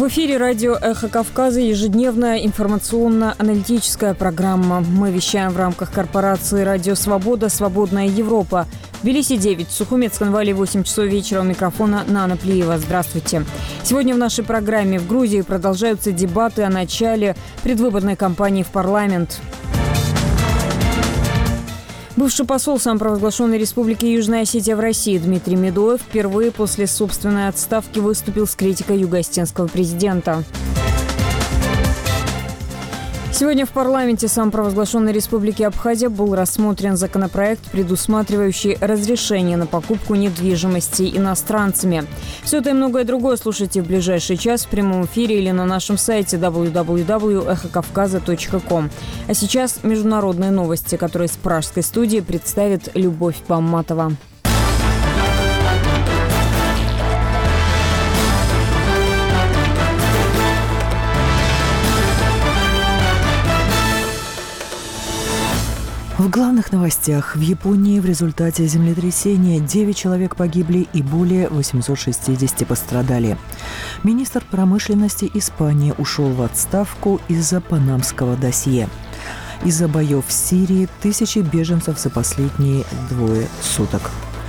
В эфире радио «Эхо Кавказа» ежедневная информационно-аналитическая программа. Мы вещаем в рамках корпорации «Радио Свобода. Свободная Европа». В Тбилиси 9, в Сухумецком вале 8 часов вечера. У микрофона Нана Плиева. Здравствуйте. Сегодня в нашей программе: в Грузии продолжаются дебаты о начале предвыборной кампании в парламент. Бывший посол самопровозглашенной Республики Южная Осетия в России Дмитрий Медоев впервые после собственной отставки выступил с критикой юго-осетинского президента. Сегодня в парламенте самопровозглашенной Республики Абхазия был рассмотрен законопроект, предусматривающий разрешение на покупку недвижимости иностранцами. Все это и многое другое слушайте в ближайший час в прямом эфире или на нашем сайте www.эхокавказа.ком. А сейчас международные новости, которые с пражской студии представит Любовь Бамматова. В главных новостях: в Японии в результате землетрясения 9 человек погибли и более 860 пострадали. Министр промышленности Испании ушел в отставку из-за панамского досье. Из-за боев в Сирии тысячи беженцев за последние 2 суток.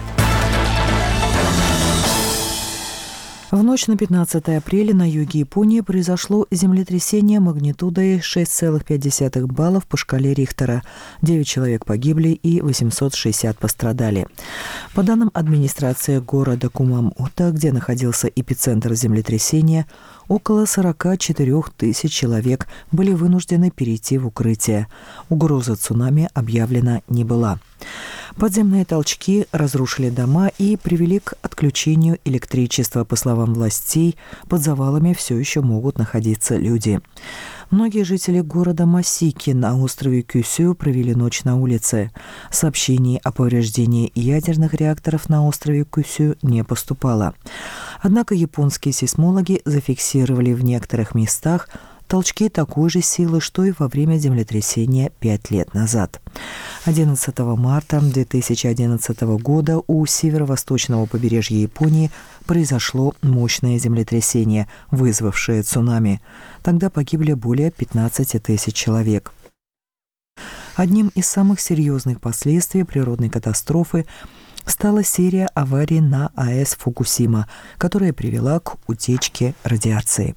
В ночь на 15 апреля на юге Японии произошло землетрясение магнитудой 6,5 баллов по шкале Рихтера. 9 человек погибли и 860 пострадали. По данным администрации города Кумамото, где находился эпицентр землетрясения, около 44 тысяч человек были вынуждены перейти в укрытие. Угроза цунами объявлена не была. Подземные толчки разрушили дома и привели к отключению электричества. По словам властей, под завалами все еще могут находиться люди. Многие жители города Масики на острове Кюсю провели ночь на улице. Сообщений о повреждении ядерных реакторов на острове Кюсю не поступало. Однако японские сейсмологи зафиксировали в некоторых местах толчки такой же силы, что и во время землетрясения 5 лет назад. 11 марта 2011 года у северо-восточного побережья Японии произошло мощное землетрясение, вызвавшее цунами. Тогда погибли более 15 тысяч человек. Одним из самых серьезных последствий природной катастрофы стала серия аварий на АЭС Фукусима, которая привела к утечке радиации.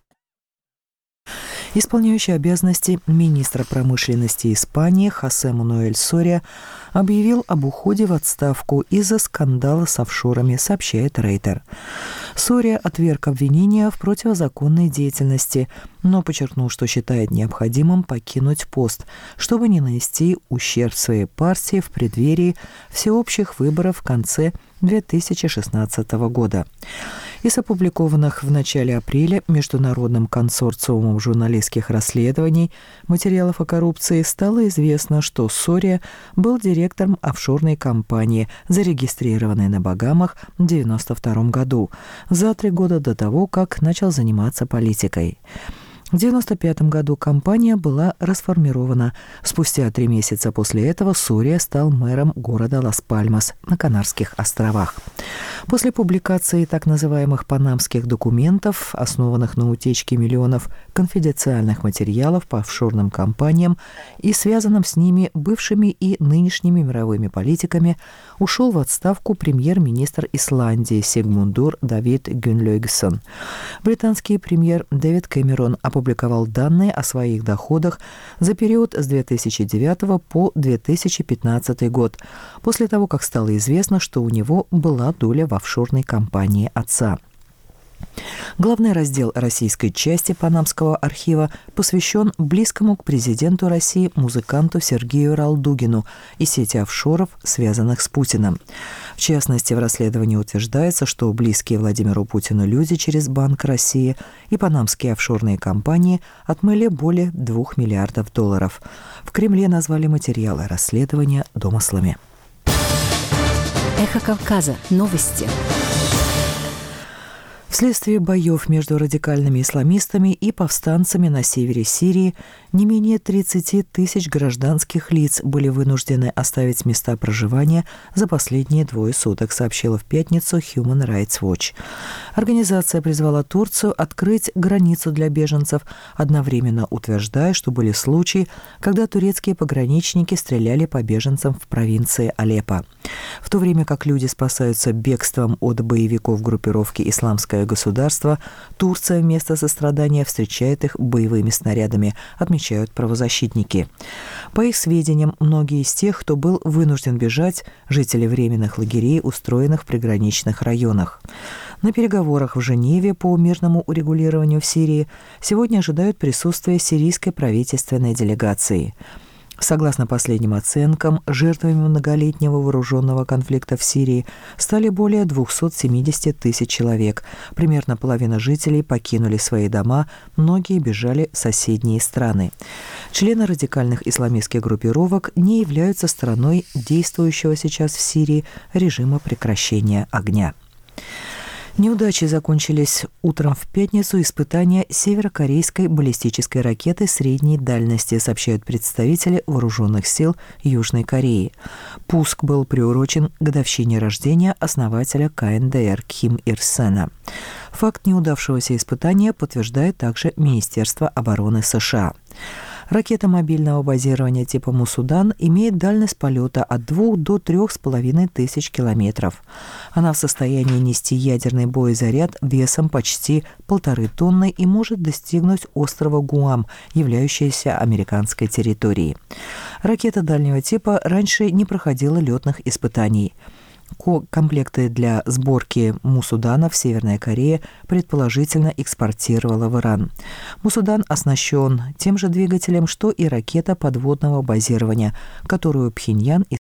Исполняющий обязанности министра промышленности Испании Хосе Мануэль Сория объявил об уходе в отставку из-за скандала с офшорами, сообщает Рейтер. Сория отверг обвинения в противозаконной деятельности, но подчеркнул, что считает необходимым покинуть пост, чтобы не нанести ущерб своей партии в преддверии всеобщих выборов в конце 2016 года. Из опубликованных в начале апреля Международным консорциумом журналистских расследований материалов о коррупции стало известно, что Сория был директором офшорной компании, зарегистрированной на Багамах в 1992 году, за 3 года до того, как начал заниматься политикой. В 1995 году компания была расформирована. Спустя 3 месяца после этого Сория стал мэром города Лас-Пальмас на Канарских островах. После публикации так называемых панамских документов, основанных на утечке миллионов конфиденциальных материалов по офшорным компаниям и связанным с ними бывшими и нынешними мировыми политиками, ушел в отставку премьер-министр Исландии Сигмундур Давид Гюнлёйгсон. Британский премьер Дэвид Кэмерон опубликовал данные о своих доходах за период с 2009 по 2015 год, после того, как стало известно, что у него была доля в офшорной компании отца. Главный раздел российской части Панамского архива посвящен близкому к президенту России музыканту Сергею Ралдугину и сети офшоров, связанных с Путиным. В частности, в расследовании утверждается, что близкие Владимиру Путину люди через Банк России и панамские офшорные компании отмыли более $2 миллиардов. В Кремле назвали материалы расследования домыслами. Эхо Кавказа. Новости. Вследствие боев между радикальными исламистами и повстанцами на севере Сирии не менее 30 тысяч гражданских лиц были вынуждены оставить места проживания за последние 2 суток, сообщила в пятницу Human Rights Watch. Организация призвала Турцию открыть границу для беженцев, одновременно утверждая, что были случаи, когда турецкие пограничники стреляли по беженцам в провинции Алеппо. В то время как люди спасаются бегством от боевиков группировки «Исламское государство», Турция вместо сострадания встречает их боевыми снарядами, отмечают правозащитники. По их сведениям, многие из тех, кто был вынужден бежать, жители временных лагерей, устроенных в приграничных районах. На переговорах в Женеве по мирному урегулированию в Сирии сегодня ожидают присутствия сирийской правительственной делегации. Согласно последним оценкам, жертвами многолетнего вооруженного конфликта в Сирии стали более 270 тысяч человек. Примерно половина жителей покинули свои дома, многие бежали в соседние страны. Члены радикальных исламистских группировок не являются стороной действующего сейчас в Сирии режима прекращения огня. Неудачи закончились утром в пятницу испытания северокорейской баллистической ракеты средней дальности, сообщают представители вооруженных сил Южной Кореи. Пуск был приурочен к годовщине рождения основателя КНДР Ким Ир Сена. Факт неудавшегося испытания подтверждает также Министерство обороны США. Ракета мобильного базирования типа «Мусудан» имеет дальность полета от 2 до 3,5 тысяч километров. Она в состоянии нести ядерный боезаряд весом почти 1,5 тонны и может достигнуть острова Гуам, являющегося американской территорией. Ракета дальнего типа раньше не проходила летных испытаний. Комплекты для сборки Мусудана в Северная Корея предположительно экспортировала в Иран. Мусудан оснащен тем же двигателем, что и ракета подводного базирования, которую Пхеньян